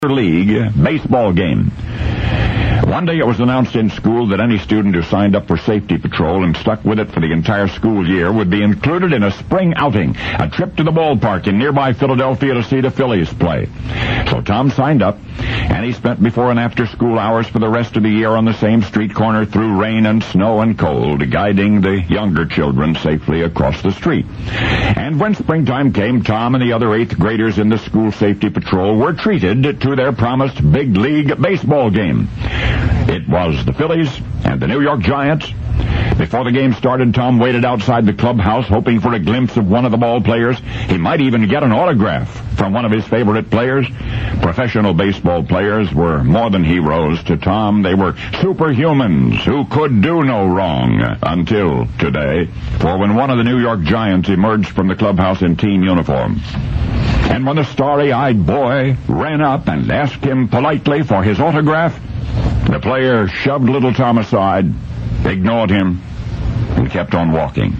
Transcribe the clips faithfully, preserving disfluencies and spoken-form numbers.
League baseball game. One day it was announced in school that any student who signed up for safety patrol and stuck with it for the entire school year would be included in a spring outing, a trip to the ballpark in nearby Philadelphia to see the Phillies play. So Tom signed up, and he spent before and after school hours for the rest of the year on the same street corner through rain and snow and cold, guiding the younger children safely across the street. And when springtime came, Tom and the other eighth graders in the school safety patrol were treated to their promised big league baseball game. It was the Phillies and the New York Giants. Before the game started, Tom waited outside the clubhouse, hoping for a glimpse of one of the ball players. He might even get an autograph from one of his favorite players. Professional baseball players were more than heroes to Tom. They were superhumans who could do no wrong until today, for when one of the New York Giants emerged from the clubhouse in team uniform, and when the starry-eyed boy ran up and asked him politely for his autograph, the player shoved little Tom aside, ignored him, and kept on walking.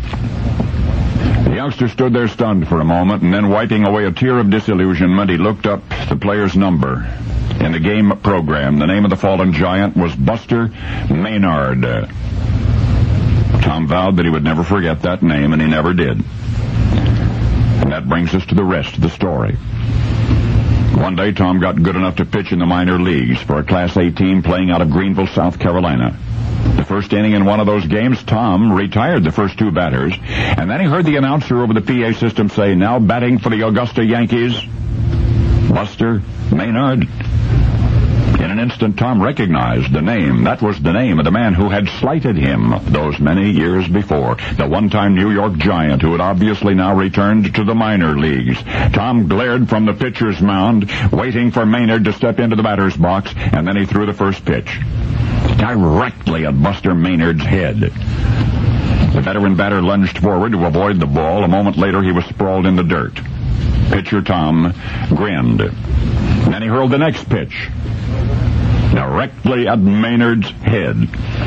The youngster stood there stunned for a moment, and then wiping away a tear of disillusionment, he looked up the player's number. In the game program, the name of the fallen giant was Buster Maynard. Tom vowed that he would never forget that name, and he never did. And that brings us to the rest of the story. One day, Tom got good enough to pitch in the minor leagues for a Class A team playing out of Greenville, South Carolina. The first inning in one of those games, Tom retired the first two batters, and then he heard the announcer over the P A system say, "Now batting for the Augusta Yankees, Buster Maynard." In an instant, Tom recognized the name. That was the name of the man who had slighted him those many years before, the one-time New York Giant who had obviously now returned to the minor leagues. Tom glared from the pitcher's mound, waiting for Maynard to step into the batter's box, and then he threw the first pitch, directly at Buster Maynard's head. The veteran batter lunged forward to avoid the ball. A moment later, he was sprawled in the dirt. Pitcher Tom grinned. Then he hurled the next pitch, directly at Maynard's head.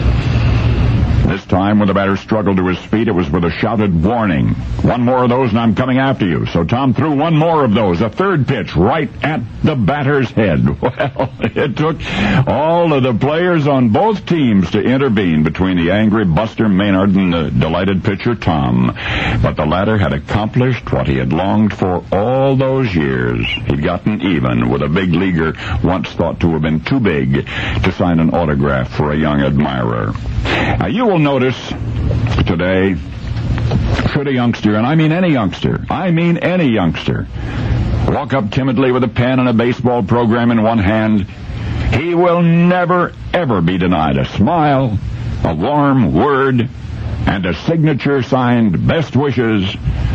This time, when the batter struggled to his feet, it was with a shouted warning. "One more of those and I'm coming after you." So Tom threw one more of those, a third pitch, right at the batter's head. Well, it took all of the players on both teams to intervene between the angry Buster Maynard and the delighted pitcher Tom. But the latter had accomplished what he had longed for all those years. He'd gotten even with a big leaguer once thought to have been too big to sign an autograph for a young admirer. Now, you will notice today, should a youngster, and I mean any youngster, I mean any youngster, walk up timidly with a pen and a baseball program in one hand, he will never, ever be denied a smile, a warm word, and a signature signed "Best Wishes"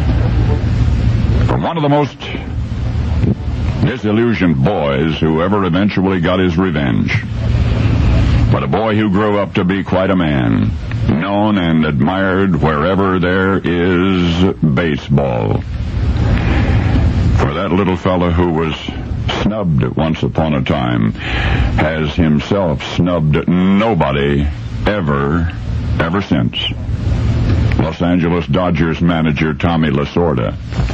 from one of the most disillusioned boys who ever eventually got his revenge. But a boy who grew up to be quite a man, known and admired wherever there is baseball. For that little fella who was snubbed once upon a time has himself snubbed nobody ever, ever since. Los Angeles Dodgers manager Tommy Lasorda.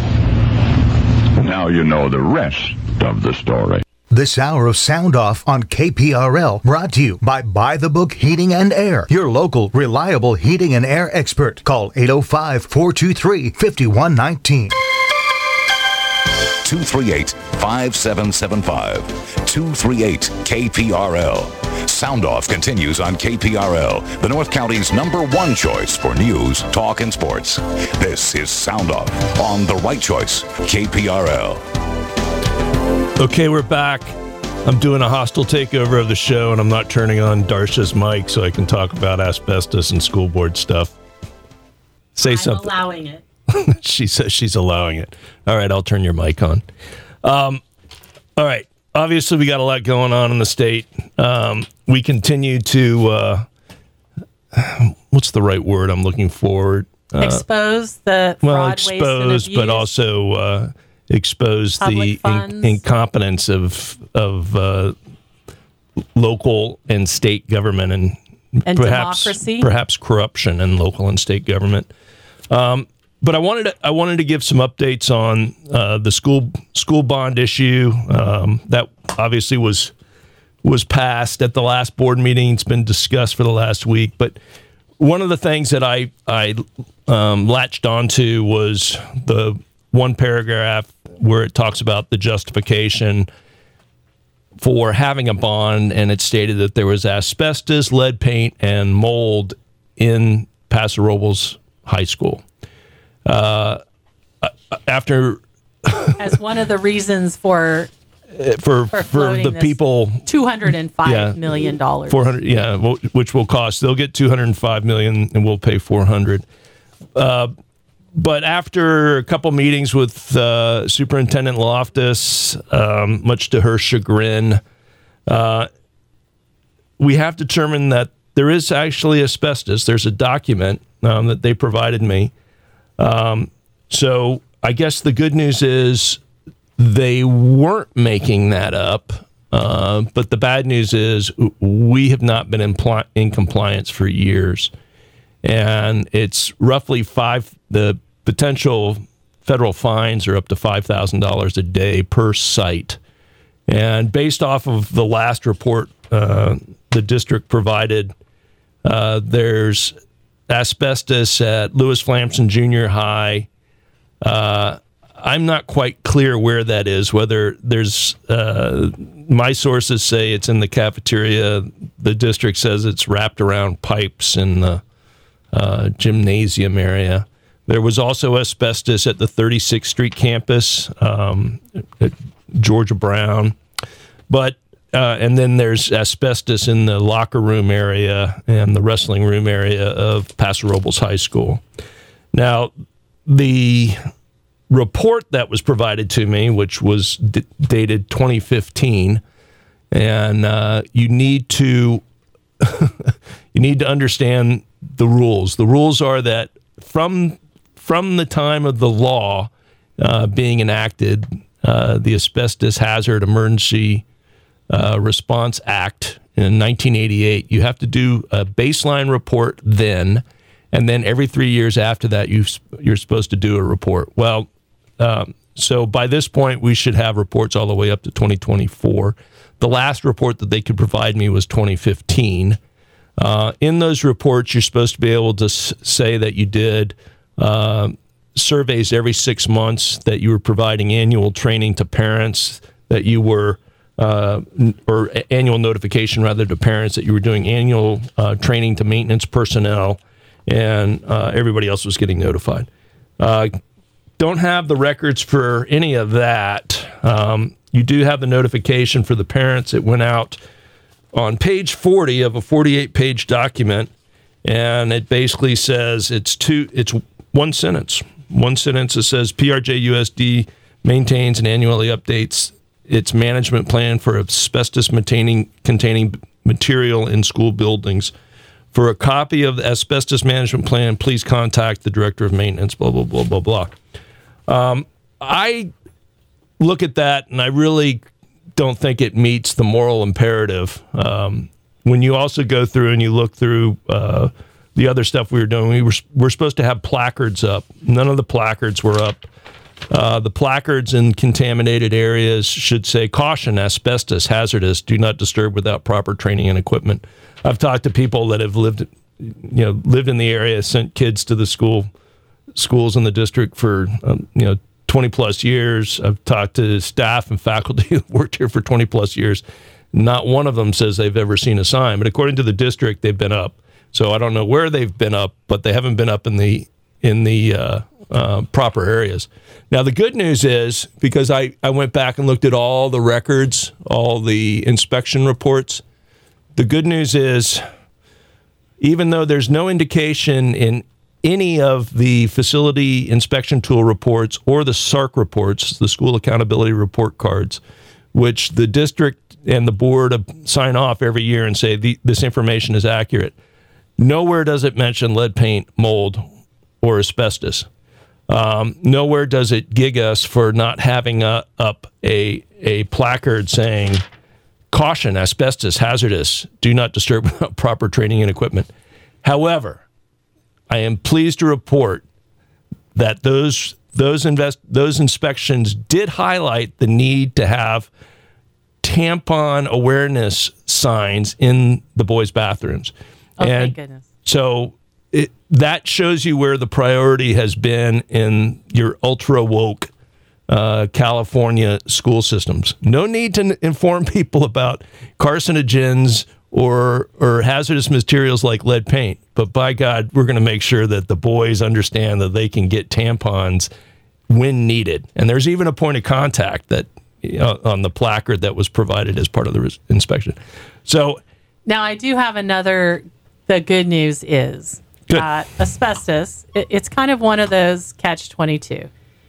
Now you know the rest of the story. This hour of Sound Off on K P R L brought to you by Buy the Book Heating and Air, your local reliable heating and air expert. Call eight oh five, four two three, five one one nine. two three eight, five seven seven five. two three eight K P R L. Sound Off continues on K P R L, the North County's number one choice for news, talk, and sports. This is Sound Off on the right choice, K P R L. Okay, we're back. I'm doing a hostile takeover of the show, and I'm not turning on Darsha's mic so I can talk about asbestos and school board stuff. Say I'm something. I'm allowing it. She says she's allowing it. All right, I'll turn your mic on. Um, all right. Obviously, we got a lot going on in the state. Um, we continue to, uh, what's the right word I'm looking for? Uh, expose the fraud, well, waste, and expose, abuse. but also uh, expose Public the funds. in- incompetence of of uh, local and state government and, And perhaps democracy. perhaps corruption in local and state government. Um, but I wanted to, I wanted to give some updates on uh, the school school bond issue um, that obviously was was passed at the last board meeting. It's been discussed for the last week, but one of the things that I I um, latched onto was the one paragraph where it talks about the justification for having a bond, and it stated that there was asbestos, lead paint, and mold in Paso Robles High School. Uh, after as one of the reasons for for for, for the people two hundred five yeah, million dollars. four hundred yeah, which will cost. They'll get two hundred five million, and we'll pay four hundred. Uh, But after a couple meetings with uh, Superintendent Loftus, um, much to her chagrin, uh, we have determined that there is actually asbestos. There's a document um, that they provided me. Um, so I guess the good news is they weren't making that up. Uh, but the bad news is we have not been in, pl- in compliance for years. And it's roughly five, the potential federal fines are up to five thousand dollars a day per site. And based off of the last report uh, the district provided, uh, there's asbestos at Lewis Flamson Junior High. Uh, I'm not quite clear where that is, whether there's, uh, my sources say it's in the cafeteria. The district says it's wrapped around pipes in the uh, gymnasium area. There was also asbestos at the thirty-sixth Street campus um, at Georgia Brown. But, uh, and then there's asbestos in the locker room area and the wrestling room area of Paso Robles High School. Now, the report that was provided to me, which was d- dated twenty fifteen, and uh, you need to you need to understand the rules. The rules are that from from the time of the law uh, being enacted, uh, the Asbestos Hazard Emergency uh, Response Act in nineteen eighty-eight, you have to do a baseline report then, and then every three years after that, you you're supposed to do a report. Well, um, so by this point, we should have reports all the way up to twenty twenty-four. The last report that they could provide me was twenty fifteen. Uh, in those reports, you're supposed to be able to s- say that you did uh, surveys every six months, that you were providing annual training to parents, that you were, uh, or annual notification rather to parents, that you were doing annual uh, training to maintenance personnel, and uh, everybody else was getting notified. Uh, don't have the records for any of that. Um, you do have the notification for the parents. It went out on page forty of a forty-eight page document, and it basically says it's two, it's one sentence. One sentence that says P R J U S D maintains and annually updates its management plan for asbestos containing containing material in school buildings. For a copy of the asbestos management plan, please contact the director of maintenance, blah, blah, blah, blah, blah. Um, I look at that, and I really don't think it meets the moral imperative. Um, when you also go through and you look through uh, the other stuff we were doing, we were, we're supposed to have placards up. None of the placards were up. Uh, the placards in contaminated areas should say, caution, asbestos, hazardous, do not disturb without proper training and equipment. I've talked to people that have lived, you know, lived in the area, sent kids to the school, schools in the district for, um, you know, twenty plus years. I've talked to staff and faculty who worked here for twenty plus years. Not one of them says they've ever seen a sign, but according to the district, they've been up. So I don't know where they've been up, but they haven't been up in the in the uh, uh, proper areas. Now, the good news is, because I, I went back and looked at all the records, all the inspection reports, the good news is, even though there's no indication in any of the facility inspection tool reports or the S A R C reports, the school accountability report cards, which the district and the board sign off every year and say the, this information is accurate, nowhere does it mention lead paint, mold, or asbestos. Um, nowhere does it gig us for not having a, up a, a placard saying, caution, asbestos, hazardous, do not disturb without proper training and equipment. However, I am pleased to report that those those invest those inspections did highlight the need to have tampon awareness signs in the boys' bathrooms. Oh, and thank goodness. So it, that shows you where the priority has been in your ultra woke uh, California school systems. No need to n- inform people about carcinogens or or hazardous materials like lead paint. But by God, we're going to make sure that the boys understand that they can get tampons when needed. And there's even a point of contact that you know, on the placard that was provided as part of the res- inspection. So Now, I do have another. The good news is Good. that asbestos, it, it's kind of one of those catch twenty-two.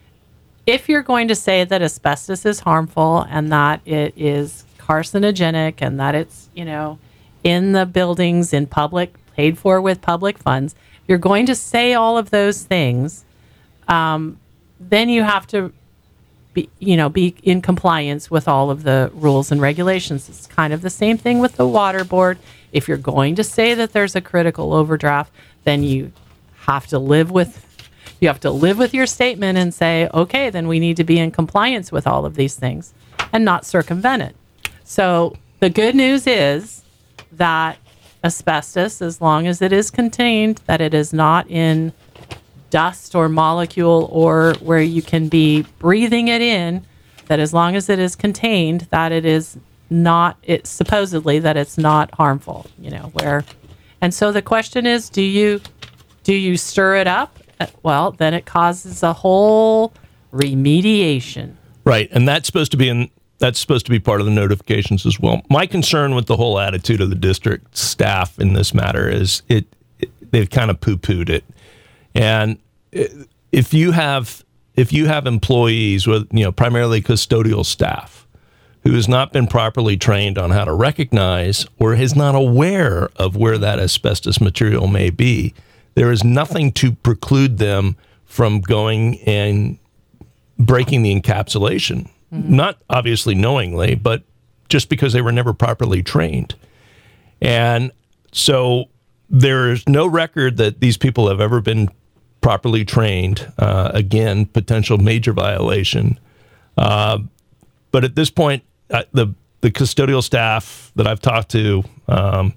If you're going to say that asbestos is harmful and that it is carcinogenic and that it's, you know, in the buildings, in public, paid for with public funds, you're going to say all of those things, um, then you have to be, you know, be in compliance with all of the rules and regulations. It's kind of the same thing with the water board. If you're going to say that there's a critical overdraft, then you have to live with you have to live with your statement and say, okay, then we need to be in compliance with all of these things and not circumvent it. So the good news is that asbestos, as long as it is contained, that it is not in dust or molecule or where you can be breathing it in, that as long as it is contained, that it is not, it supposedly that it's not harmful, you know, where, and so the question is, do you, do you stir it up? Uh, Well, then it causes a whole remediation. right, and that's supposed to be in that's supposed to be part of the notifications as well. My concern with the whole attitude of the district staff in this matter is it, it they've kind of poo-pooed it. And if you have if you have employees with, you know, primarily custodial staff who has not been properly trained on how to recognize or is not aware of where that asbestos material may be, there is nothing to preclude them from going and breaking the encapsulation. Mm-hmm. Not obviously knowingly, but just because they were never properly trained. And so there's no record that these people have ever been properly trained. Uh, again, potential major violation. Uh, but at this point, uh, the the custodial staff that I've talked to, um,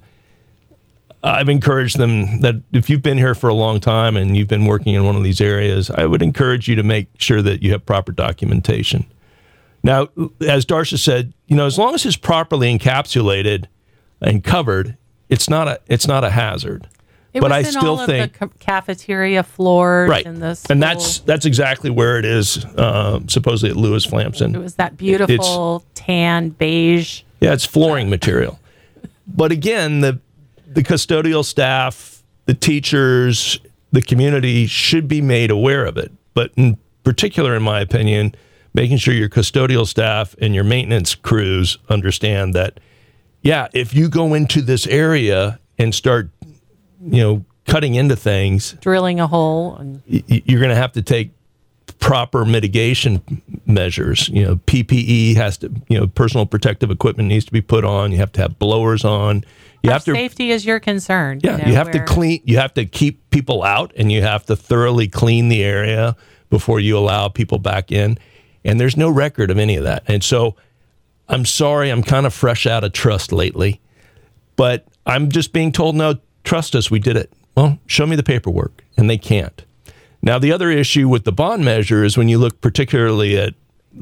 I've encouraged them that if you've been here for a long time and you've been working in one of these areas, I would encourage you to make sure that you have proper documentation. Now, as Darcia said, you know, as long as it's properly encapsulated and covered, it's not a it's not a hazard. It but was I in still all think of the ca- cafeteria floors right, and the school. and that's that's exactly where it is. Uh, supposedly at Lewis Flamson. It was that beautiful tan beige. Yeah, it's flooring material. But again, the the custodial staff, the teachers, the community should be made aware of it. But in particular, in my opinion, making sure your custodial staff and your maintenance crews understand that, yeah, if you go into this area and start, you know, cutting into things, Drilling a hole. And y- you're going to have to take proper mitigation measures. You know, P P E has to, you know, personal protective equipment needs to be put on. You have to have blowers on. You our have to safety is your concern. Yeah, you, you, know, have where- to clean. You have to keep people out, and you have to thoroughly clean the area before you allow people back in. And there's no record of any of that. And so, I'm sorry, I'm kind of fresh out of trust lately, but I'm just being told, no, trust us, we did it. Well, show me the paperwork, and they can't. Now, the other issue with the bond measure is when you look particularly at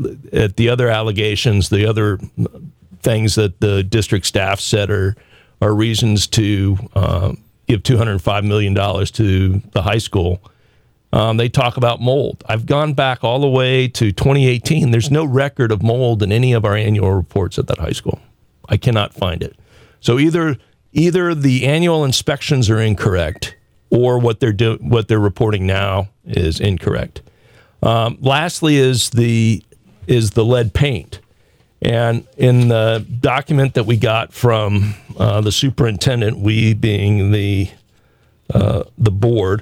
at the other allegations, the other things that the district staff said are are reasons to uh, give two hundred five million dollars to the high school. Um, they talk about mold. I've gone back all the way to twenty eighteen. There's no record of mold in any of our annual reports at that high school. I cannot find it. So either either the annual inspections are incorrect, or what they're do, what they're reporting now is incorrect. Um, lastly, is the is the lead paint. And in the document that we got from uh, the superintendent, we being the uh, the board,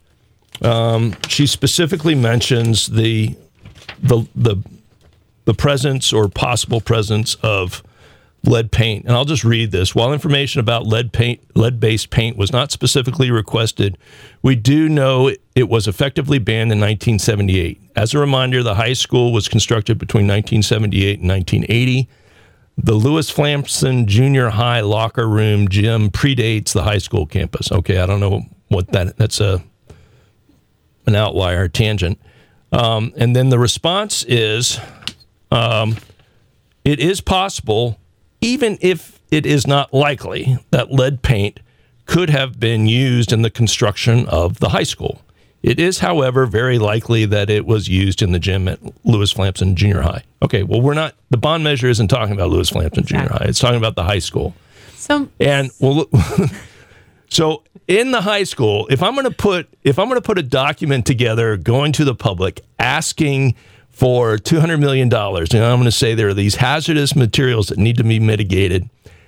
um, she specifically mentions the the the the presence or possible presence of lead paint, and I'll just read this. While information about lead paint, lead-based paint was not specifically requested, we do know it was effectively banned in nineteen seventy-eight. As a reminder, the high school was constructed between nineteen seventy-eight and nineteen eighty. The Lewis Flampson Junior High locker room gym predates the high school campus. Okay, I don't know what that, that's a an outlier, tangent. Um, and then the response is, um, it is possible, even if it is not likely, that lead paint could have been used in the construction of the high school. It is, however, very likely that it was used in the gym at Lewis Flampson Junior High. Okay, well, we're not, the bond measure isn't talking about Lewis Flampson Junior High. It's talking about the high school. So, and well, so in the high school, if I'm going to put, if I'm going to put a document together going to the public asking for two hundred million dollars, and I'm going to say there are these hazardous materials that need to be mitigated.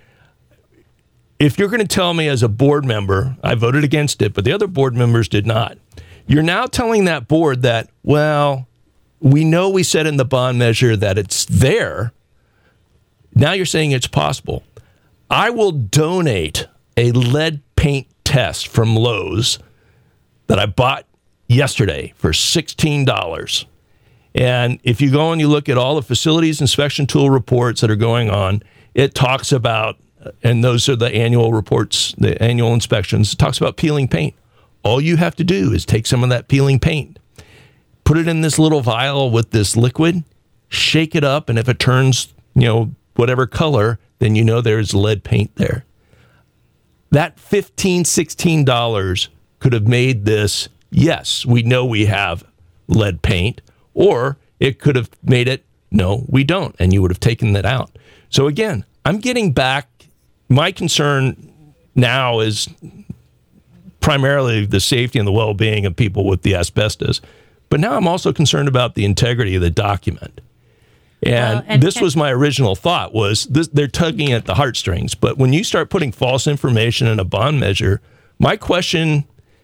If you're going to tell me as a board member, I voted against it, but the other board members did not. You're now telling that board that, well, we know we said in the bond measure that it's there. Now you're saying it's possible. I will donate a lead paint test from Lowe's that I bought yesterday for sixteen dollars. And if you go and you look at all the facilities inspection tool reports that are going on, it talks about, and those are the annual reports, the annual inspections, it talks about peeling paint. All you have to do is take some of that peeling paint, put it in this little vial with this liquid, shake it up, and if it turns, you know, whatever color, then you know there's lead paint there. That fifteen dollars, sixteen dollars could have made this, yes, we know we have lead paint, or it could have made it, no, we don't, and you would have taken that out. So again, I'm getting back, my concern now is primarily the safety and the well-being of people with the asbestos, but now I'm also concerned about the integrity of the document. And, well, and this can- was my original thought, was this, they're tugging at the heartstrings. But when you start putting false information in a bond measure, my question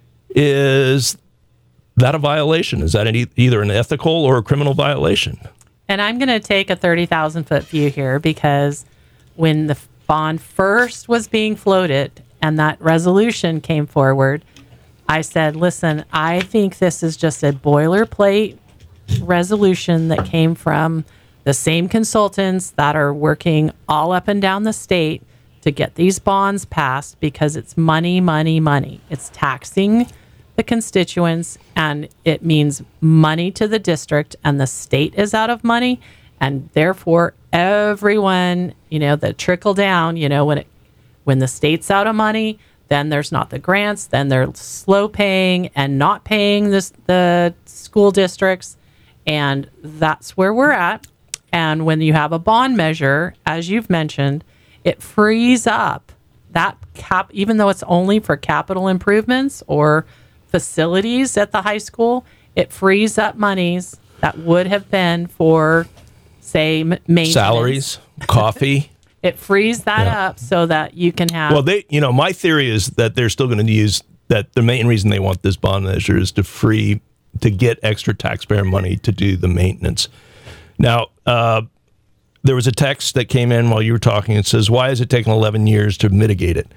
is that a violation? Is that an, either an ethical or a criminal violation? And I'm going to take a thirty thousand foot view here, because when the bond first was being floated and that resolution came forward, I said, listen, I think this is just a boilerplate resolution that came from the same consultants that are working all up and down the state to get these bonds passed, because it's money, money, money. It's taxing the constituents, and it means money to the district, and the state is out of money, and therefore everyone, you know, the trickle down, you know, when it when the state's out of money, then there's not the grants, then they're slow paying and not paying this, the school districts, and that's where we're at. And when you have a bond measure, as you've mentioned, it frees up that cap, even though it's only for capital improvements or facilities at the high school, it frees up monies that would have been for, say, maintenance. Salaries, coffee. It frees that yeah. up so that you can have... Well, they, you know, my theory is that they're still going to use that. The main reason they want this bond measure is to free, to get extra taxpayer money to do the maintenance. Now, uh, there was a text that came in while you were talking. It says, why is it taking eleven years to mitigate it?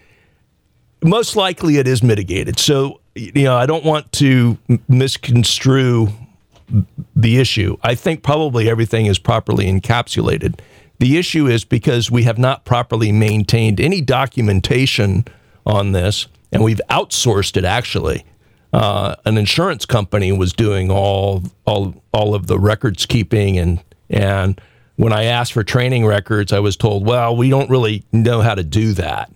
Most likely it is mitigated. So, you know, I don't want to misconstrue the issue. I think probably everything is properly encapsulated. The issue is because we have not properly maintained any documentation on this, and we've outsourced it, actually. Uh, an insurance company was doing all all all of the records keeping, and and when I asked for training records, I was told, well, we don't really know how to do that.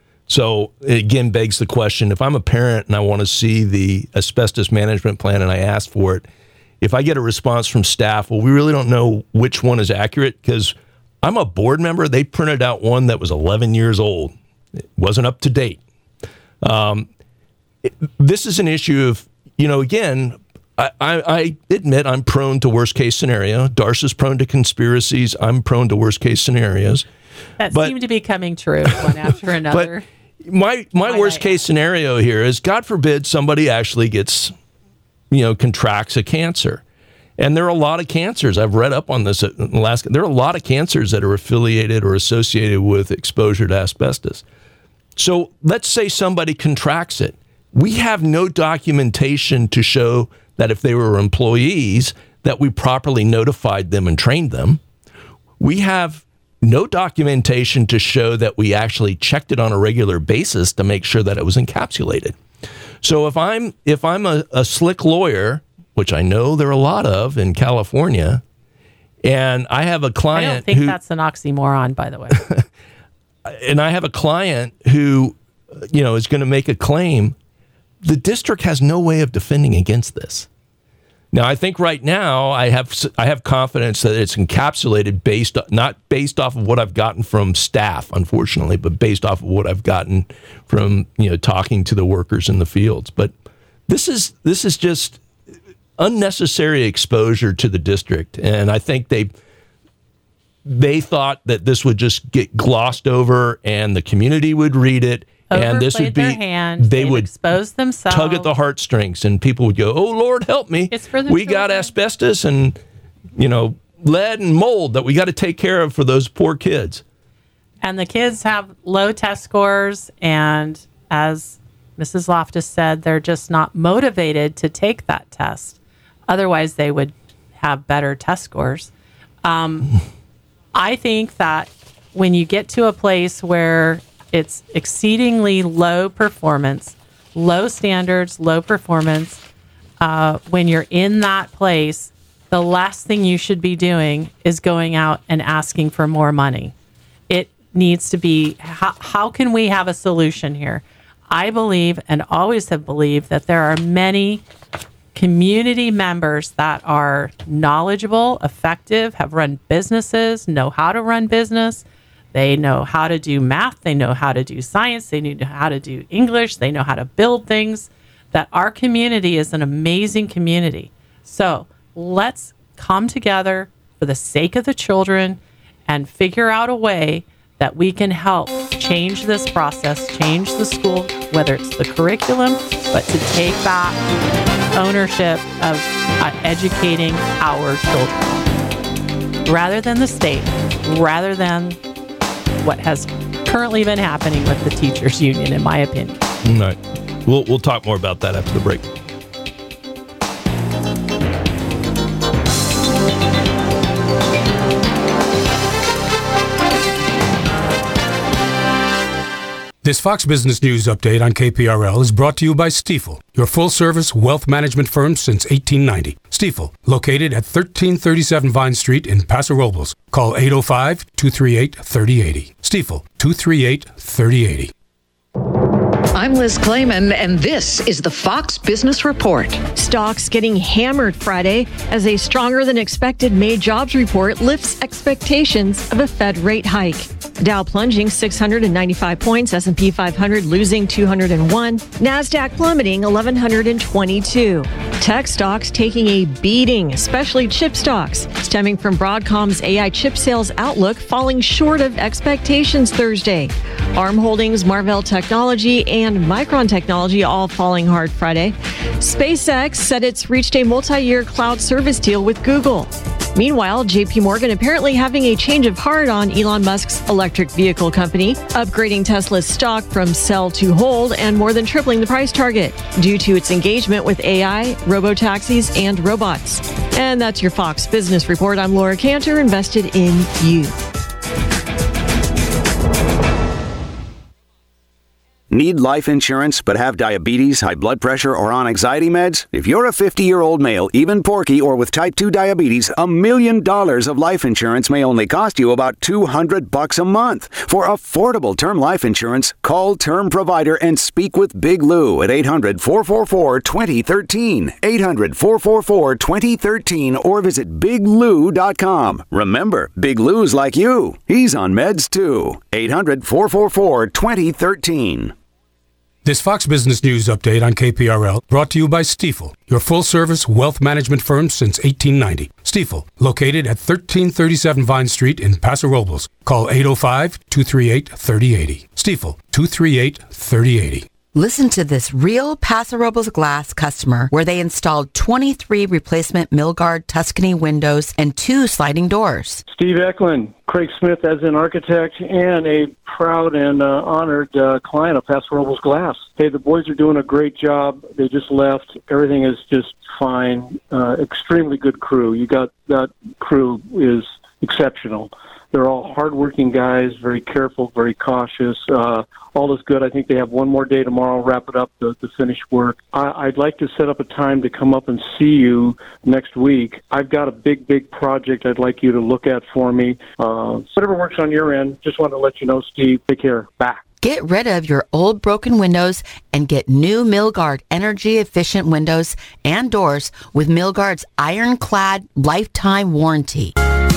So it again begs the question, if I'm a parent and I want to see the asbestos management plan and I ask for it, if I get a response from staff, well, we really don't know which one is accurate, because I'm a board member. They printed out one that was eleven years old. It wasn't up to date. Um, it, this is an issue of, you know, again, I, I, I admit I'm prone to worst case scenario. Darcia's prone to conspiracies. I'm prone to worst case scenarios. That but, seem to be coming true one after another. But my my worst I, case scenario here is, God forbid, somebody actually gets, you know, contracts a cancer. And there are a lot of cancers. I've read up on this in Alaska. There are a lot of cancers that are affiliated or associated with exposure to asbestos. So let's say somebody contracts it. We have no documentation to show that if they were employees, that we properly notified them and trained them. We have no documentation to show that we actually checked it on a regular basis to make sure that it was encapsulated. So if I'm if I'm a, a slick lawyer, which I know there are a lot of in California, and I have a client I don't think who, that's an oxymoron, by the way. and I have a client who, you know, is going to make a claim, the district has no way of defending against this. Now, I think right now I have I have confidence that it's encapsulated based not based off of what I've gotten from staff, unfortunately, but based off of what I've gotten from, you know, talking to the workers in the fields. But this is this is just unnecessary exposure to the district, and I think they they thought that this would just get glossed over and the community would read it. And this would be, their hand, they would expose themselves, tug at the heartstrings, and people would go, "Oh Lord, help me! It's for the we children. got asbestos and, you know, lead and mold that we got to take care of for those poor kids." And the kids have low test scores, and as Missus Loftus said, they're just not motivated to take that test. Otherwise, they would have better test scores. Um, I think that when you get to a place where it's exceedingly low performance, low standards, low performance. Uh, when you're in that place, the last thing you should be doing is going out and asking for more money. It needs to be, how, how can we have a solution here? I believe and always have believed that there are many community members that are knowledgeable, effective, have run businesses, know how to run business. They know how to do math. They know how to do science. They know how to do English. They know how to build things. That our community is an amazing community. So let's come together for the sake of the children and figure out a way that we can help change this process, change the school, whether it's the curriculum, but to take back ownership of uh, educating our children rather than the state, rather than what has currently been happening with the teachers union, in my opinion. All right. We'll, we'll talk more about that after the break. This Fox Business News update on K P R L is brought to you by Stifel, your full-service wealth management firm since eighteen ninety. Stifel, located at thirteen thirty-seven Vine Street in Paso Robles. Call eight oh five, two three eight, three oh eight oh. Stifel, two three eight, three oh eight oh. I'm Liz Clayman, and this is the Fox Business Report. Stocks getting hammered Friday as a stronger than expected May jobs report lifts expectations of a Fed rate hike. Dow plunging six hundred ninety-five points, S and P five hundred losing two hundred one, NASDAQ plummeting eleven twenty-two. Tech stocks taking a beating, especially chip stocks, stemming from Broadcom's A I chip sales outlook falling short of expectations Thursday. ARM Holdings, Marvell Technology, and Micron Technology all falling hard Friday. SpaceX said it's reached a multi-year cloud service deal with Google. Meanwhile, J P Morgan apparently having a change of heart on Elon Musk's electric vehicle company, upgrading Tesla's stock from sell to hold and more than tripling the price target due to its engagement with A I, robotaxis, and robots. And that's your Fox Business Report. I'm Laura Cantor, invested in you. Need life insurance but have diabetes, high blood pressure, or on anxiety meds? If you're a fifty-year-old male, even porky, or with type two diabetes, a million dollars of life insurance may only cost you about two hundred bucks a month. For affordable term life insurance, call Term Provider and speak with Big Lou at eight hundred, four four four, two oh one three. eight hundred, four four four, two oh one three or visit big lou dot com. Remember, Big Lou's like you. He's on meds too. eight hundred, four four four, two oh one three. This Fox Business News update on K P R L brought to you by Stifel, your full-service wealth management firm since eighteen ninety. Stifel, located at thirteen thirty-seven Vine Street in Paso Robles. Call eight oh five, two three eight, three oh eight oh. Stifel, two three eight, three oh eight oh. Listen to this real Paso Robles Glass customer where they installed twenty-three replacement Milgard Tuscany windows and two sliding doors. Steve Eklund, Craig Smith as an architect and a proud and uh, honored uh, client of Paso Robles Glass. Hey, the boys are doing a great job. They just left. Everything is just fine. Uh, extremely good crew. You got that crew is exceptional. They're all hardworking guys, very careful, very cautious. Uh, all is good. I think they have one more day tomorrow, wrap it up to, to finish work. I, I'd like to set up a time to come up and see you next week. I've got a big, big project I'd like you to look at for me. Uh, whatever works on your end, just wanted to let you know, Steve. Take care. Bye. Get rid of your old broken windows and get new Milgard energy-efficient windows and doors with Milgard's ironclad lifetime warranty.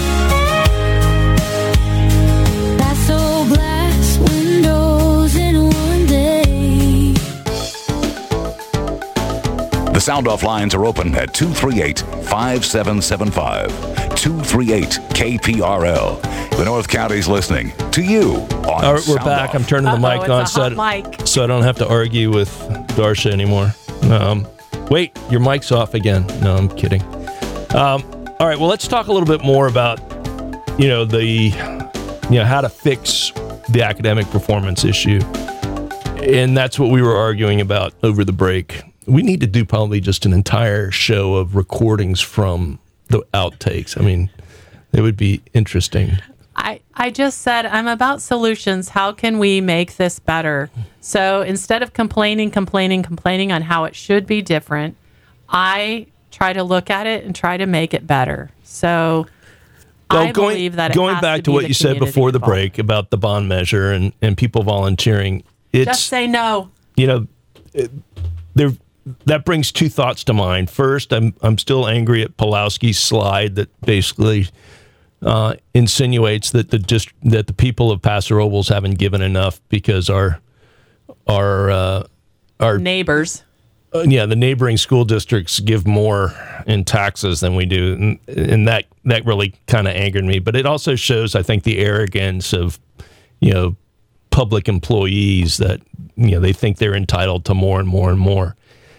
The Sound Off lines are open at two three eight, five seven seven five. two three eight K P R L. The North County's listening to you on All right, we're Sound back. Off. I'm turning the Uh-oh, mic it's on a so, hot mic. so I don't have to argue with Darsha anymore. Um, wait, your mic's off again. No, I'm kidding. Um, all right, well, let's talk a little bit more about, you know, the, you know, how to fix the academic performance issue. And that's what we were arguing about over the break. We need to do probably just an entire show of recordings from the outtakes. I mean, it would be interesting. I, I just said I'm about solutions. How can we make this better? So instead of complaining, complaining, complaining on how it should be different, I try to look at it and try to make it better. So well, I going, believe that it going has back to, to be what the you said before the involved. break about the bond measure and, and people volunteering, it's Just say no. You know, it, there that brings two thoughts to mind. First, I'm I'm still angry at Pulowski's slide that basically uh, insinuates that the just that the people of Paso Robles haven't given enough because our our uh, our neighbors, uh, yeah, the neighboring school districts give more in taxes than we do, and, and that that really kind of angered me. But it also shows, I think, the arrogance of you know public employees that you know they think they're entitled to more and more and more.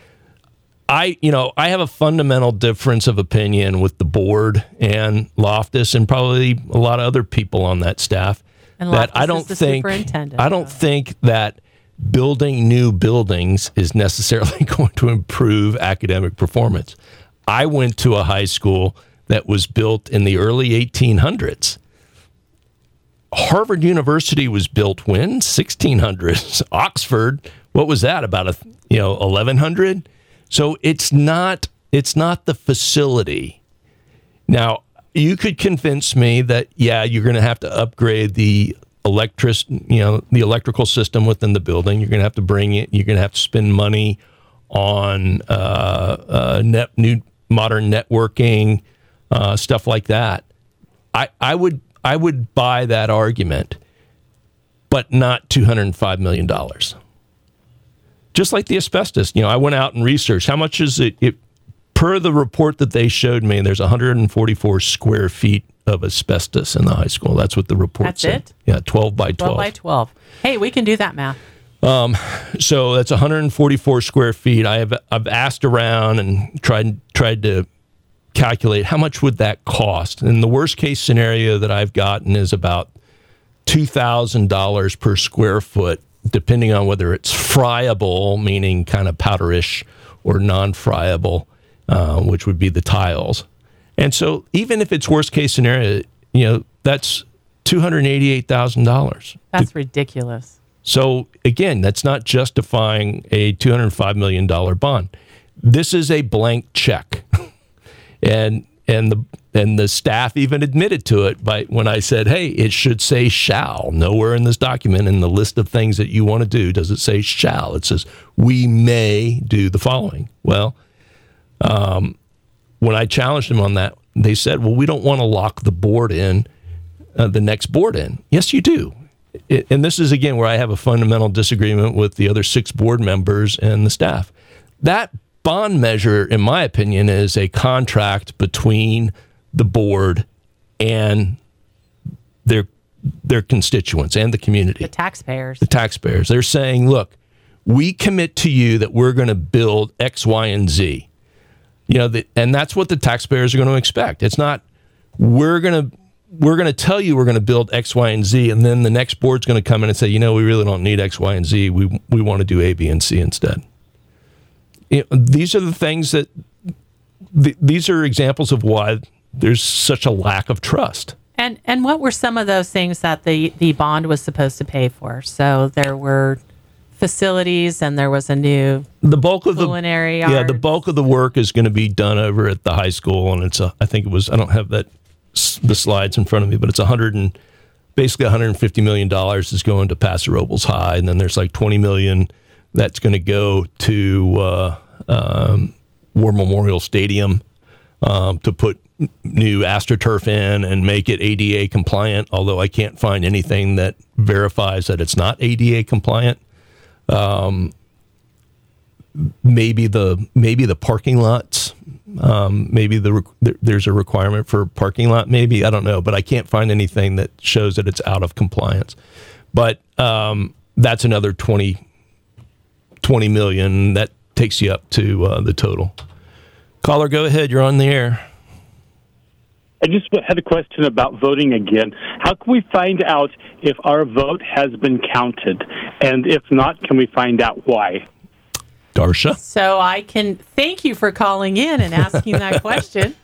I, you know, I have a fundamental difference of opinion with the board and Loftus and probably a lot of other people on that staff. And that Loftus I don't is the think superintendent, I don't though. think that building new buildings is necessarily going to improve academic performance. I went to a high school that was built in the early eighteen hundreds. Harvard University was built when? sixteen hundreds. Oxford, what was that? About a you know eleven hundred. So it's not it's not the facility. Now, you could convince me that yeah, you're going to have to upgrade the electric, you know, the electrical system within the building. You're going to have to bring it. You're going to have to spend money on uh, uh, net, new modern networking, uh, stuff like that. I I would I would buy that argument, but not two hundred five million dollars. Just like the asbestos, you know, I went out and researched how much is it, it per the report that they showed me, there's one hundred forty-four square feet of asbestos in the high school. That's what the report That's said. it? Yeah, twelve by twelve. twelve by twelve. Hey, we can do that math. Um, so that's one hundred forty-four square feet. I have I've asked around and tried tried to calculate how much would that cost. And the worst case scenario that I've gotten is about two thousand dollars per square foot, depending on whether it's friable, meaning kind of powderish, or non-friable, uh, which would be the tiles. And so even if it's worst case scenario, you know, that's two hundred eighty-eight thousand dollars. That's ridiculous. So again, that's not justifying a two hundred five million dollars bond. This is a blank check. and and the and the staff even admitted to it by when I said, hey, it should say shall. Nowhere in this document in the list of things that you want to do does it say shall. It says we may do the following. Well, um, when I challenged them on that, they said, well, we don't want to lock the board in, uh, the next board in. Yes, you do. It, and this is, again, where I have a fundamental disagreement with the other six board members and the staff. That bond measure, in my opinion, is a contract between the board and their their constituents and the community. The taxpayers. The taxpayers. They're saying, look, we commit to you that we're going to build X, Y, and Z. You know, the, and that's what the taxpayers are going to expect. It's not we're going to we're going to tell you we're going to build X, Y, and Z, and then the next board's going to come in and say, you know, we really don't need X, Y, and Z. We we want to do A, B, and C instead. You know, these are the things that th- these are examples of why there's such a lack of trust. And and what were some of those things that the, the bond was supposed to pay for? So there were facilities, and there was a new the bulk of the culinary yeah art. the bulk of the work is going to be done over at the high school, and it's a, I think it was I don't have that the slides in front of me, but it's a hundred and basically one hundred fifty million dollars is going to Paso Robles High, and then there's like twenty million that's going to go to uh, um, War Memorial Stadium um, to put new AstroTurf in and make it A D A compliant. Although I can't find anything that verifies that it's not A D A compliant. Um, maybe the maybe the parking lots. Um, maybe the there's a requirement for parking lot. Maybe I don't know, but I can't find anything that shows that it's out of compliance. But um, that's another twenty, twenty million. That takes you up to uh, the total. Caller, go ahead. You're on the air. I just had a question about voting again. How can we find out if our vote has been counted? And if not, can we find out why? Darsha? So I can thank you for calling in and asking that question.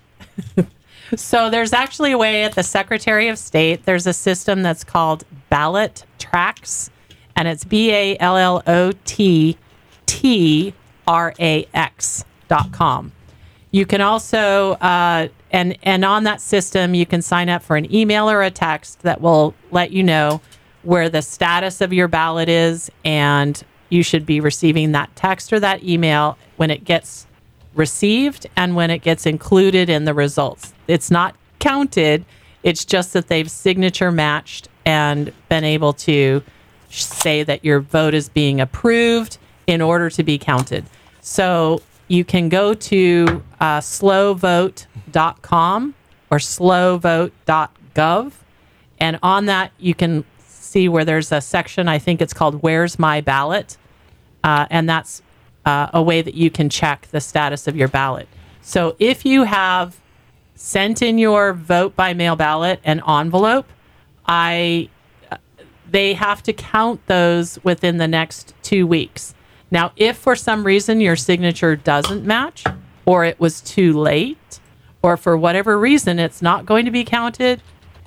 So there's actually a way at the Secretary of State. There's a system that's called Ballot Trax, and it's B A L L O T T R A X dot com. You can also, uh, and, and on that system, you can sign up for an email or a text that will let you know where the status of your ballot is, and you should be receiving that text or that email when it gets received and when it gets included in the results. It's not counted. It's just that they've signature matched and been able to say that your vote is being approved in order to be counted. So you can go to uh, slow vote dot com or slow vote dot gov, and on that you can see where there's a section, I think it's called Where's My Ballot? Uh, and that's uh, a way that you can check the status of your ballot. So if you have sent in your vote by mail ballot and envelope, I they have to count those within the next two weeks. Now, if for some reason your signature doesn't match, or it was too late, or for whatever reason it's not going to be counted,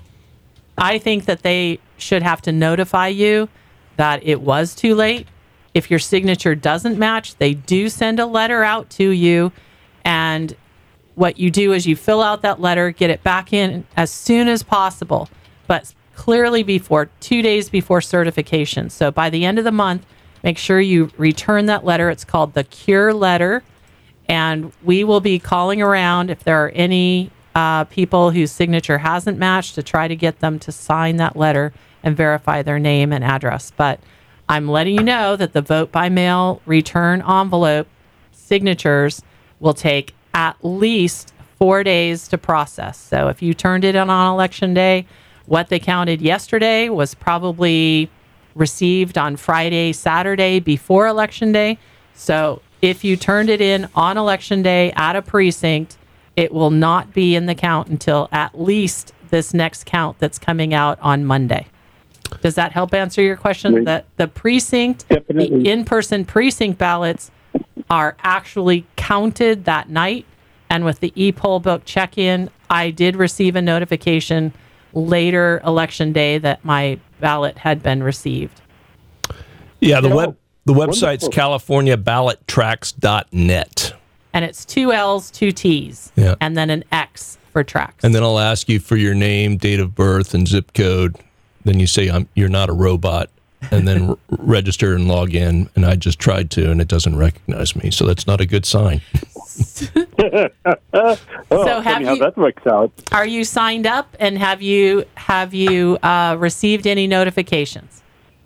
I think that they should have to notify you that it was too late. If your signature doesn't match, they do send a letter out to you, and what you do is you fill out that letter, get it back in as soon as possible, but clearly before, two days before certification. So by the end of the month, make sure you return that letter. It's called the Cure Letter, and we will be calling around if there are any uh, people whose signature hasn't matched to try to get them to sign that letter and verify their name and address. But I'm letting you know that the vote by mail return envelope signatures will take at least four days to process. So if you turned it in on election day, what they counted yesterday was probably received on Friday, Saturday before election day. So if you turned it in on election day at a precinct, it will not be in the count until at least this next count that's coming out on Monday. Does that help answer your question? That the precinct, Definitely. the in-person precinct ballots are actually counted that night. And with the e-poll book check-in, I did receive a notification later election day that my ballot had been received. Yeah, the web the website's california ballot trax dot net. And it's two L's, two T's, yeah. and then an X for Trax. And then I'll ask you for your name, date of birth, and zip code. Then you say I'm you're not a robot, and then r- register and log in. And I just tried to, and it doesn't recognize me, so that's not a good sign. oh, so have you, how that works out. Are you signed up, and have you have you uh, received any notifications?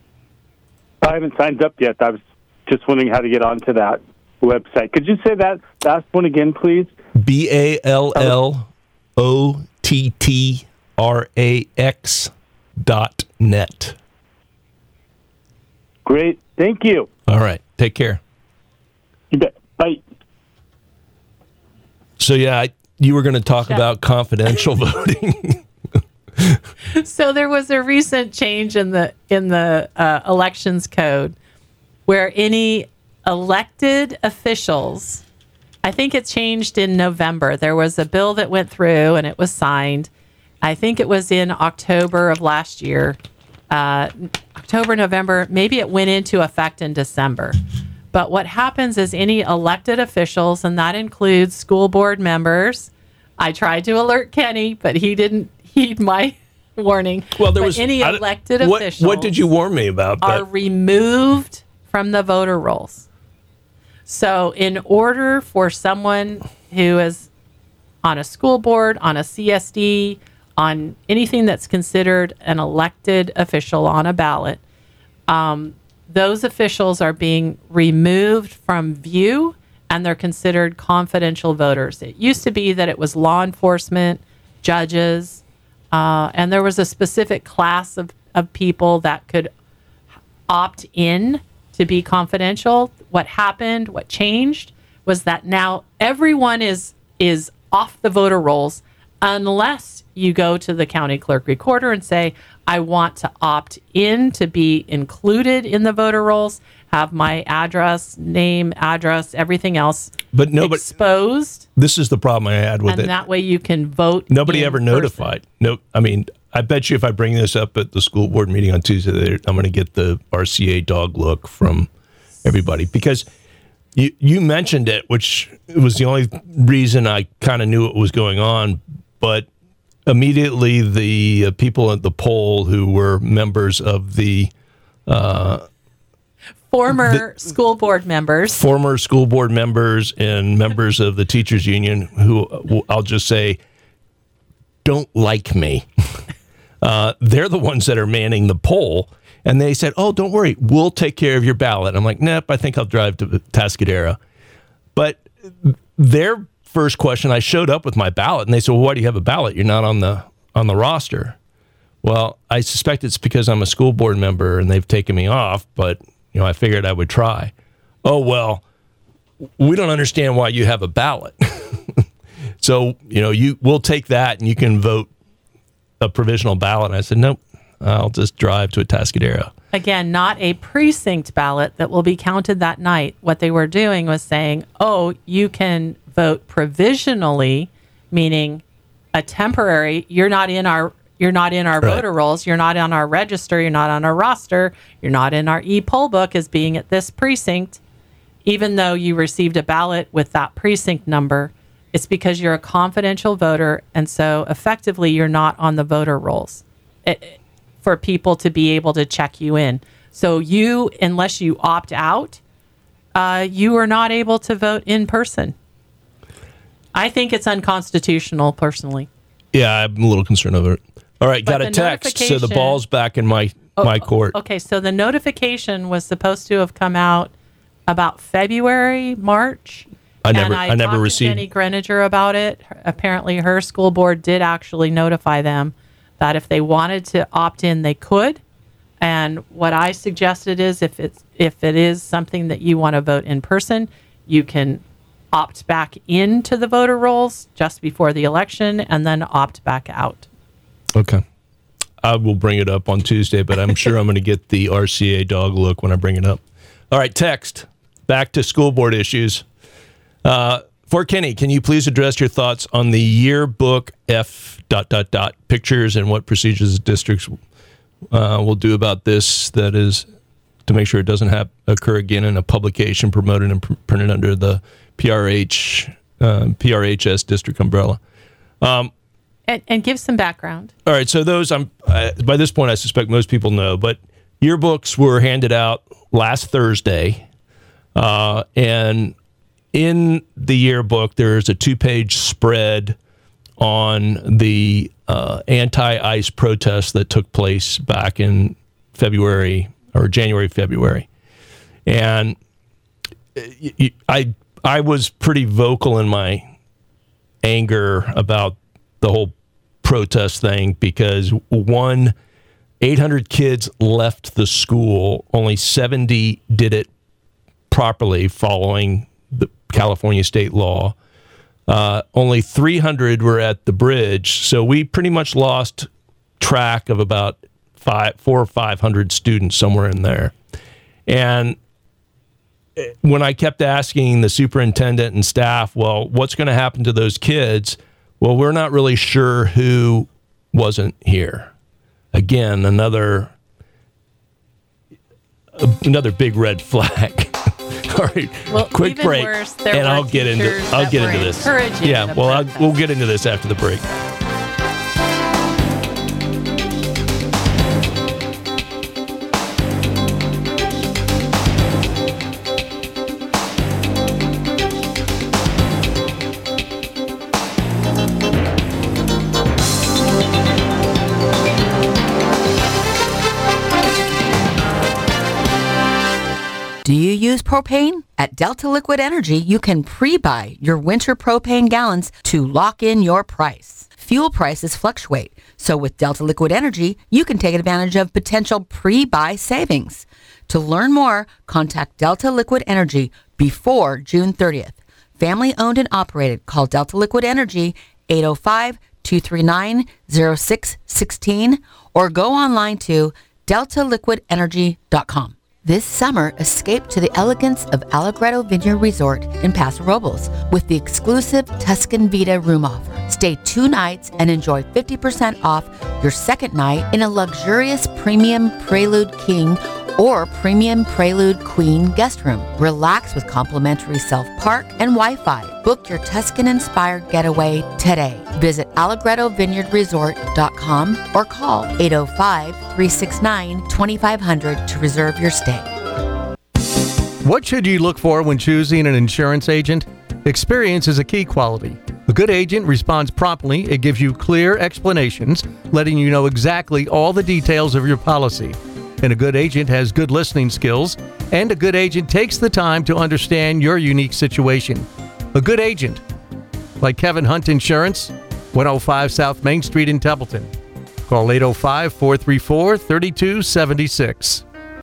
I haven't signed up yet. I was just wondering how to get onto that website. Could you say that last one again, please? B A L L O T T R A X dot net. Great. Thank you. All right. Take care. You bet. Bye. So, yeah, I, you were going to talk about confidential voting. So there was a recent change in the in the uh, elections code where any elected officials, I think it changed in November. There was a bill that went through and it was signed. I think it was in October of last year. Uh, October, November, maybe it went into effect in December. But what happens is any elected officials, and that includes school board members. I tried to alert Kenny, but he didn't heed my warning. Well, there but was any elected what, officials. What did you warn me about? Are that? removed from the voter rolls. So, in order for someone who is on a school board, on a C S D, on anything that's considered an elected official on a ballot, um, those officials are being removed from view and they're considered confidential voters. It used to be that it was law enforcement, judges, uh, and there was a specific class of, of people that could opt in to be confidential. What happened, what changed, was that now everyone is is off the voter rolls unless you go to the county clerk recorder and say, I want to opt in to be included in the voter rolls, have my address, name, address, everything else but nobody, exposed. This is the problem I had with and it. And that way you can vote. Nobody ever notified. Person. No, I mean, I bet you if I bring this up at the school board meeting on Tuesday, I'm going to get the R C A dog look from everybody because you you mentioned it, which was the only reason I kind of knew what was going on. But immediately, the uh, people at the poll who were members of the uh, former the, school board members, former school board members, and members of the teachers union, who I'll just say don't like me. Uh, they're the ones that are manning the poll. And they said, oh, don't worry, we'll take care of your ballot. I'm like, nope, I think I'll drive to Tascadero. But their first question, I showed up with my ballot, and they said, well, why do you have a ballot? You're not on the on the roster. Well, I suspect it's because I'm a school board member, and they've taken me off, but you know, I figured I would try. Oh, well, we don't understand why you have a ballot. So, you know, you we'll take that, and you can vote a provisional ballot. And I said, nope, I'll just drive to a Tascadero. Again, not a precinct ballot that will be counted that night. What they were doing was saying, oh, you can vote provisionally, meaning a temporary, you're not in our you're not in our right. voter rolls, you're not on our register, you're not on our roster, you're not in our e-poll book as being at this precinct, even though you received a ballot with that precinct number. It's because you're a confidential voter, and so effectively you're not on the voter rolls it, for people to be able to check you in. So you, unless you opt out, uh, you are not able to vote in person. I think it's unconstitutional, personally. Yeah, I'm a little concerned over it. All right, but got a text, so the ball's back in my, oh, my court. Okay, so the notification was supposed to have come out about February, March. I never, and I, I never talked received. to Jenny Greninger about it. Apparently, her school board did actually notify them that if they wanted to opt in, they could. And what I suggested is, if it's if it is something that you want to vote in person, you can opt back into the voter rolls just before the election, and then opt back out. Okay, I will bring it up on Tuesday, but I'm sure I'm going to get the R C A dog look when I bring it up. All right, text back to school board issues. Uh, for Kenny, can you please address your thoughts on the yearbook F dot dot dot pictures and what procedures the districts uh, will do about this? That is to make sure it doesn't have occur again in a publication promoted and pr- printed under the P R H uh, P R H S district umbrella. Um, and, and give some background. All right, so those I'm uh, by this point I suspect most people know, but yearbooks were handed out last Thursday, uh, and in the yearbook, there's a two-page spread on the uh, anti-ICE protest that took place back in February or January, February. And I I was pretty vocal in my anger about the whole protest thing because, one, eight hundred kids left the school. Only seventy did it properly following the California state law. Uh, only three hundred were at the bridge, so we pretty much lost track of about five, four or five hundred students somewhere in there. And when I kept asking the superintendent and staff, well, what's going to happen to those kids? Well, we're not really sure who wasn't here. Again, another another big red flag. All right, well, quick even break, worse, there and were I'll get into teachers I'll that get were into this. encouraging Yeah, the well, I'll, protest. we'll get into this after the break. Do you use propane? At Delta Liquid Energy, you can pre-buy your winter propane gallons to lock in your price. Fuel prices fluctuate, so with Delta Liquid Energy, you can take advantage of potential pre-buy savings. To learn more, contact Delta Liquid Energy before June thirtieth. Family owned and operated. Call Delta Liquid Energy eight oh five, two three nine, oh six one six or go online to delta liquid energy dot com. This summer, escape to the elegance of Allegretto Vineyard Resort in Paso Robles with the exclusive Tuscan Vita room offer. Stay two nights and enjoy fifty percent off your second night in a luxurious Premium Prelude King or Premium Prelude Queen guest room. Relax with complimentary self-park and Wi-Fi. Book your Tuscan-inspired getaway today. Visit allegretto vineyard resort dot com or call eight oh five, three six nine, two five zero zero to reserve your stay. What should you look for when choosing an insurance agent? Experience is a key quality. A good agent responds promptly. It gives you clear explanations, letting you know exactly all the details of your policy. And a good agent has good listening skills, and a good agent takes the time to understand your unique situation. A good agent, like Kevin Hunt Insurance, one oh five South Main Street in Templeton. Call eight oh five, four three four, three two seven six.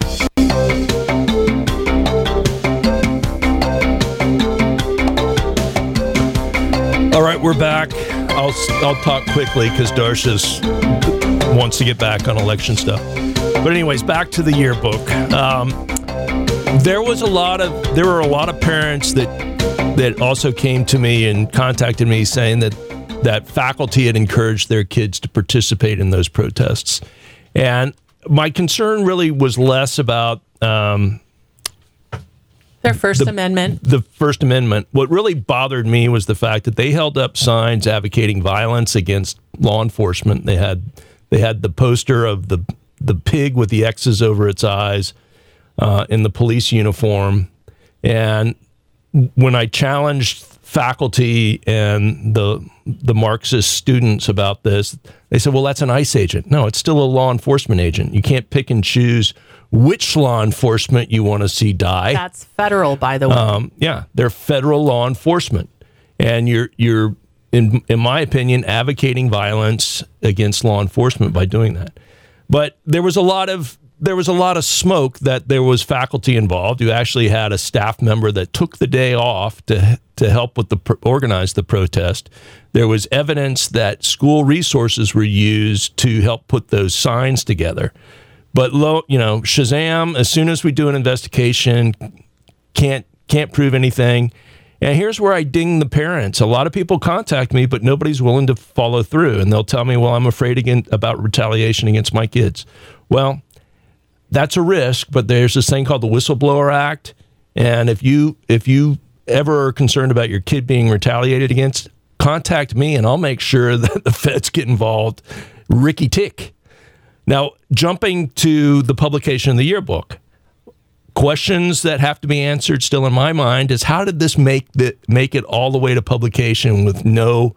All right, we're back. I'll I'll talk quickly because Darcia's wants to get back on election stuff. But anyways, back to the yearbook. Um, there was a lot of there were a lot of parents that that also came to me and contacted me saying that that faculty had encouraged their kids to participate in those protests, and my concern really was less about um, their First the, Amendment. The First Amendment. What really bothered me was the fact that they held up signs advocating violence against law enforcement. They had they had the poster of the the pig with the X's over its eyes uh, in the police uniform. And when I challenged faculty and the the Marxist students about this, they said, well, that's an ICE agent. No, it's still a law enforcement agent. You can't pick and choose which law enforcement you want to see die. That's federal, by the way. Um, yeah, they're federal law enforcement. And you're, you're in, in my opinion, advocating violence against law enforcement by doing that. But there was a lot of there was a lot of smoke that there was faculty involved. You actually had a staff member that took the day off to to help with the organize the protest. There was evidence that school resources were used to help put those signs together. But low, you know, Shazam! As soon as we do an investigation, can't can't prove anything. And here's where I ding the parents. A lot of people contact me, but nobody's willing to follow through. And they'll tell me, well, I'm afraid again about retaliation against my kids. Well, that's a risk, but there's this thing called the Whistleblower Act. And if you if you ever are concerned about your kid being retaliated against, contact me and I'll make sure that the feds get involved. Ricky Tick. Now, jumping to the publication of the yearbook. Questions that have to be answered still in my mind is how did this make the, make it all the way to publication with no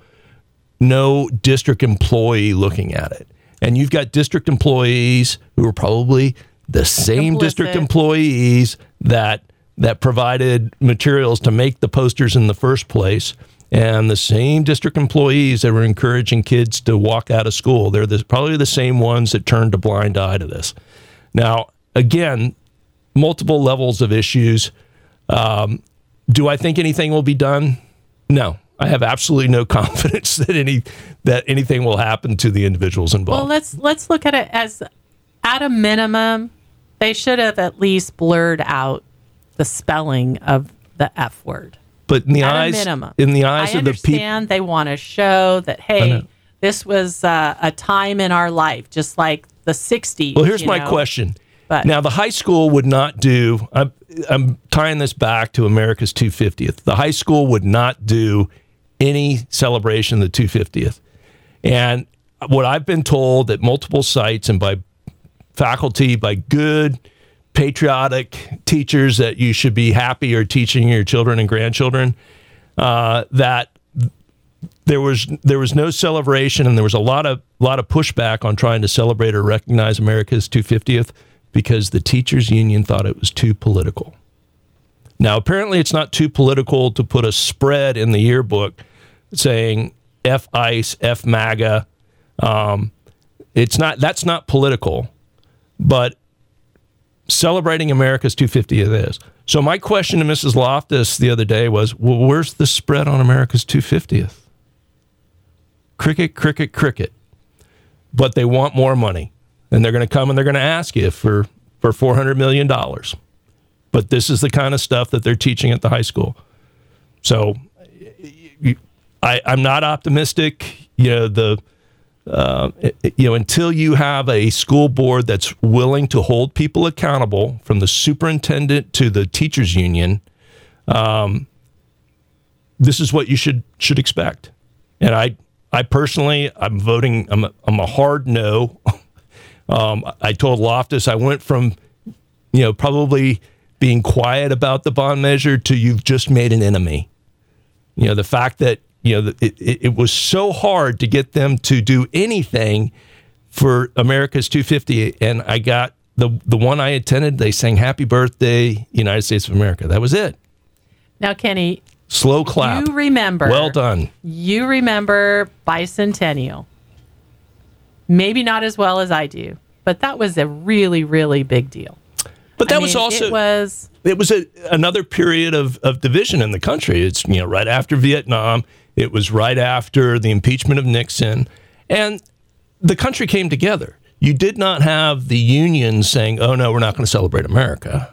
no district employee looking at it? And you've got district employees who are probably the same Complicit. district employees that that provided materials to make the posters in the first place, and the same district employees that were encouraging kids to walk out of school. They're the, probably the same ones that turned a blind eye to this. Now, again, multiple levels of issues. Um, do I think anything will be done? No. I have absolutely no confidence that any that anything will happen to the individuals involved. Well, let's let's look at it as, at a minimum, they should have at least blurred out the spelling of the F word. But in the at eyes, a minimum. in the eyes I of the people, understand they want to show that, hey, this was uh, a time in our life, just like the sixties. Well, here's you my know? question. But now, the high school would not do. I'm, I'm tying this back to America's two hundred fiftieth. The high school would not do any celebration of the two hundred fiftieth. And what I've been told at multiple sites and by faculty, by good, patriotic teachers that you should be happy are teaching your children and grandchildren, uh, that there was there was no celebration, and there was a lot of lot of pushback on trying to celebrate or recognize America's two hundred fiftieth because the teachers union thought it was too political. Now, apparently, it's not too political to put a spread in the yearbook saying F ICE, F MAGA. Um, it's not. That's not political, but celebrating America's two hundred fiftieth is. So my question to Missus Loftus the other day was, well, where's the spread on America's two hundred fiftieth? Cricket, cricket, cricket. But they want more money. And they're going to come and they're going to ask you for, for four hundred million dollars. But this is the kind of stuff that they're teaching at the high school. So I, I'm not optimistic. You know, the uh, you know, until you have a school board that's willing to hold people accountable, from the superintendent to the teachers union, um, this is what you should should expect. And I I personally, I'm voting. I'm a, I'm a hard no. um, I told Loftus I went from, you know, probably being quiet about the bond measure to you've just made an enemy. You know, the fact that, you know, it, it, it was so hard to get them to do anything for America's two hundred fifty, and I got the the one I attended, they sang Happy Birthday, United States of America. That was it. Now, Kenny, slow clap. You remember. Well done. You remember Bicentennial. Maybe not as well as I do, but that was a really, really big deal. But that I was mean, also it was it was a, another period of, of division in the country. It's, you know, right after Vietnam. It was right after the impeachment of Nixon, and the country came together. You did not have the union saying, "Oh no, we're not going to celebrate America."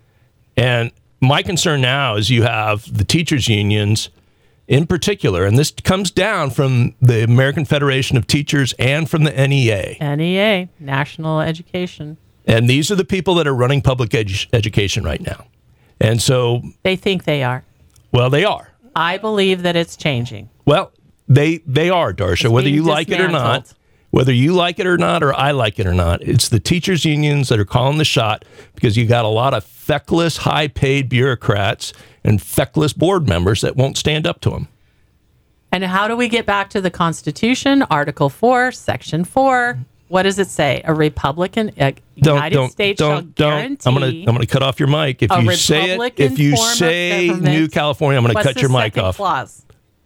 And my concern now is you have the teachers unions in particular, and this comes down from the American Federation of Teachers and from the N E A. N E A, National Education. And these are the people that are running public edu- education right now. And so they think they are. Well, they are. I believe that it's changing. Well, they they are, Darsha, It's whether being you like it or not. dismantled. Whether you like it or not, or I like it or not, it's the teachers unions that are calling the shot, because you got a lot of feckless, high-paid bureaucrats and feckless board members that won't stand up to them. And how do we get back to the Constitution? Article four, Section four. What does it say? A Republican, a Don't, United don't, States don't, shall don't. guarantee. I'm gonna, I'm gonna cut off your mic if a you say it. Republican If you form of say government. New California, I'm gonna What's cut the your mic second off. Clause?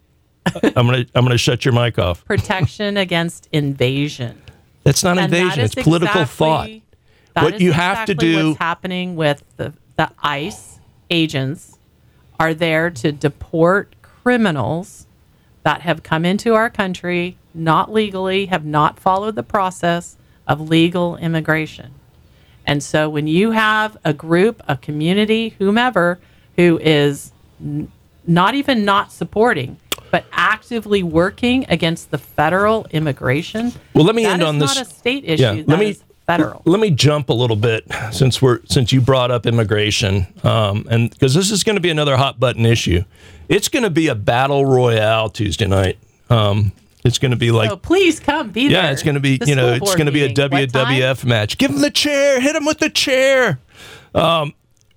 I'm gonna, I'm gonna shut your mic off. Protection against invasion. That's not And that invasion. is It's political exactly- thought. That What is you have to exactly do. What's happening with the the ICE agents are there to deport criminals that have come into our country not legally, have not followed the process of legal immigration. And so when you have a group, a community, whomever, who is n- not even not supporting, but actively working against the federal immigration, Well, let me that end is on this. not a state issue. Yeah, that let me is federal. Let me jump a little bit since we're since you brought up immigration, um, and because this is going to be another hot button issue. It's going to be a battle royale Tuesday night. Um, it's going to be like, So please come be there. yeah, it's going to be, The you know, school it's board going to be a meeting. What W W F match. Give him the chair, hit him with the chair. Um,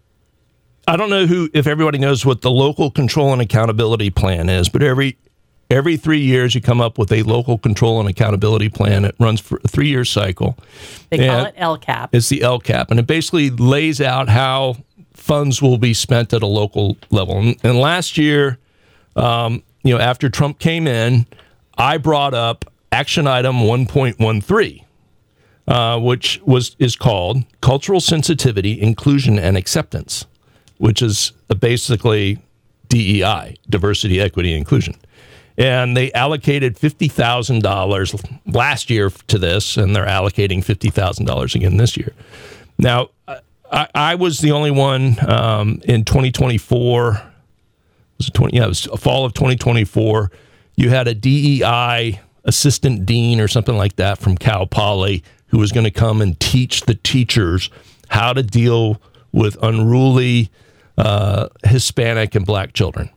I don't know who, if everybody knows what the local control and accountability plan is, but every every three years you come up with a local control and accountability plan. It runs for a three-year cycle. They call And it L CAP. It's the L CAP, and it basically lays out how funds will be spent at a local level. And, and last year, um, you know, after Trump came in, I brought up action item one point one three, uh, which was is called Cultural Sensitivity, Inclusion, and Acceptance. which is basically D E I, diversity, equity, inclusion. And they allocated fifty thousand dollars last year to this, and they're allocating fifty thousand dollars again this year. Now, I, I was the only one um, in twenty twenty-four. Was it twenty? Yeah, it was fall of twenty twenty-four. You had a D E I assistant dean or something like that from Cal Poly who was going to come and teach the teachers how to deal with unruly uh, Hispanic and black children.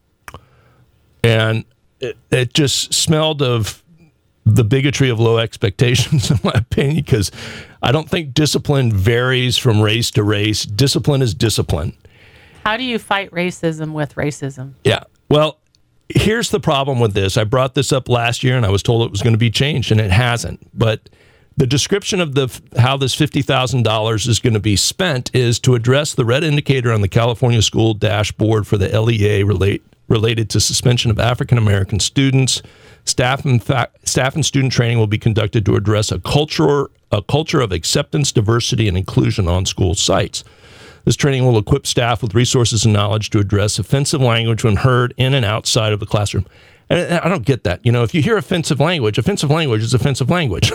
And it, it just smelled of the bigotry of low expectations, in my opinion, because I don't think discipline varies from race to race. Discipline is discipline. How do you fight racism with racism? Yeah. Well, here's the problem with this. I brought this up last year, and I was told it was going to be changed, and it hasn't. But the description of the how this fifty thousand dollars is going to be spent is to address the red indicator on the California school dashboard for the L E A relate, related to suspension of African-American students. Staff and, fa- staff and student training will be conducted to address a culture, a culture of acceptance, diversity, and inclusion on school sites. This training will equip staff with resources and knowledge to address offensive language when heard in and outside of the classroom. And I don't get that. You know, if you hear offensive language, offensive language is offensive language.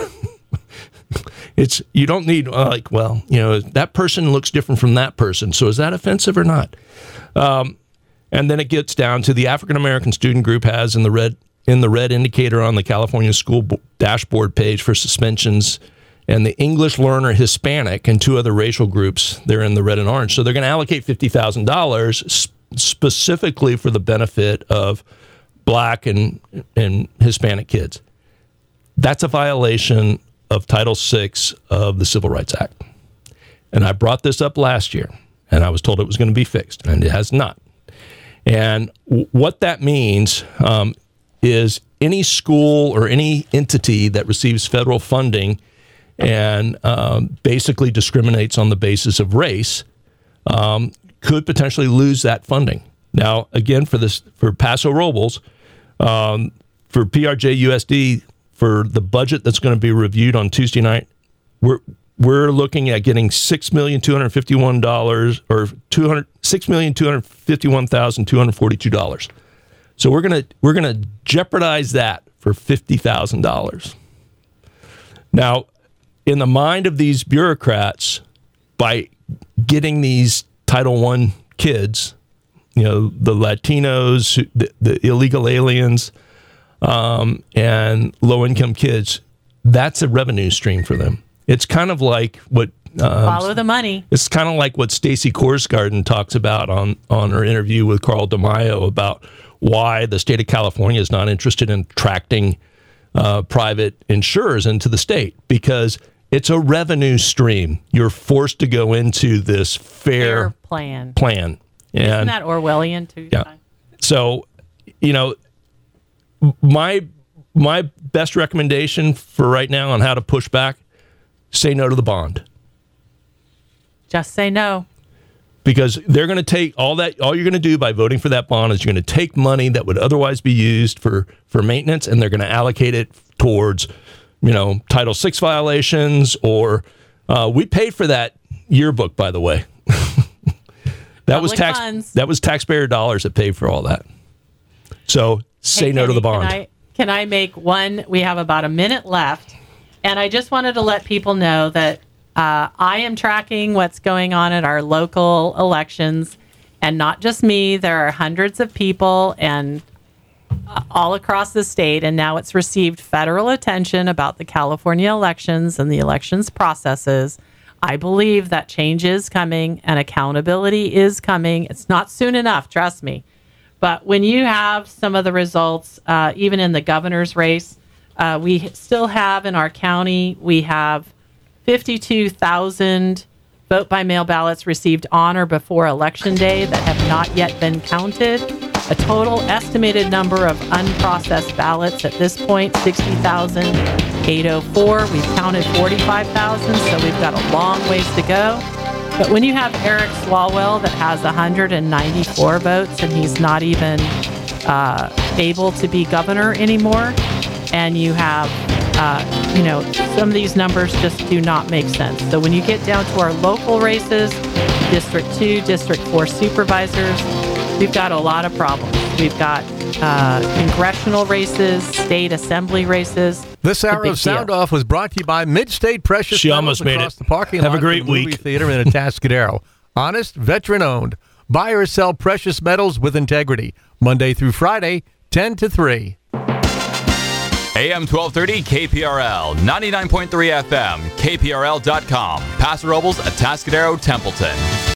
It's you don't need uh, like, well, you know, that person looks different from that person. So is that offensive or not? Um, and then it gets down to the African-American student group has in the red in the red indicator on the California school b- dashboard page for suspensions, and the English learner Hispanic and two other racial groups, they're in the red and orange. So they're going to allocate fifty thousand dollars sp- specifically for the benefit of black and, and Hispanic kids. That's a violation of Title six of the Civil Rights Act. And I brought this up last year, and I was told it was going to be fixed, and it has not. And w- what that means um, is any school or any entity that receives federal funding and um, basically discriminates on the basis of race um, could potentially lose that funding. Now, again, for this for Paso Robles, um, for P R J U S D, for the budget that's going to be reviewed on Tuesday night, we're we're looking at getting six million two hundred fifty-one dollars or two hundred six million two hundred fifty-one thousand two hundred forty-two dollars. So we're gonna we're gonna jeopardize that for fifty thousand dollars. Now, in the mind of these bureaucrats, by getting these Title one kids, you know, the Latinos, the, the illegal aliens, um, and low-income kids, that's a revenue stream for them. It's kind of like what... Um, Follow the money. It's kind of like what Stacey Korsgarden talks about on, on her interview with Carl DeMaio about why the state of California is not interested in attracting uh, private insurers into the state, because it's a revenue stream. You're forced to go into this fair, fair plan. plan. And, Isn't that Orwellian too? Yeah. So, you know, my my best recommendation for right now on how to push back, say no to the bond. Just say no. Because they're going to take all that, all you're going to do by voting for that bond is you're going to take money that would otherwise be used for, for maintenance, and they're going to allocate it towards, you know, Title six violations, or uh, we paid for that yearbook, by the way. that was tax funds. That was taxpayer dollars that paid for all that. So say Hey, no Kenny, to the bond. Can I, can I make one? We have about a minute left, and I just wanted to let people know that uh, I am tracking what's going on at our local elections, and not just me. There are hundreds of people and uh, all across the state, and now it's received federal attention about the California elections and the elections processes. I believe that change is coming and accountability is coming. It's not soon enough, trust me. But when you have some of the results, uh, even in the governor's race, uh, we still have in our county, we have fifty-two thousand vote-by-mail ballots received on or before Election Day that have not yet been counted. A total estimated number of unprocessed ballots at this point, sixty thousand eight hundred four. We've counted forty-five thousand, so we've got a long ways to go. But when you have Eric Swalwell that has one hundred ninety-four votes and he's not even uh, able to be governor anymore, and you have uh, you know, some of these numbers just do not make sense. So when you get down to our local races, District two, District four supervisors, we've got a lot of problems. We've got uh, congressional races, state assembly races. This hour of Sound Off was brought to you by Midstate Precious She Metals almost made across it. the parking Have lot a great of the movie week. theater in Atascadero. Honest, veteran-owned. Buy or sell precious metals with integrity. Monday through Friday, ten to three. A M twelve thirty K P R L, ninety-nine point three F M, K P R L dot com. Paso Robles, Atascadero, Templeton.